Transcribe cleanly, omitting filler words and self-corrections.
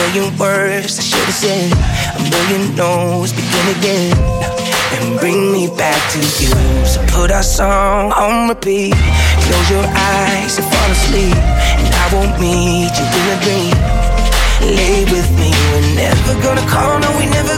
million words I should've said, a million no's, begin again and bring me back to you. So put our song on repeat, close your eyes and fall asleep, and I won't meet you in a dream. Lay with me, we're never gonna call, no, we never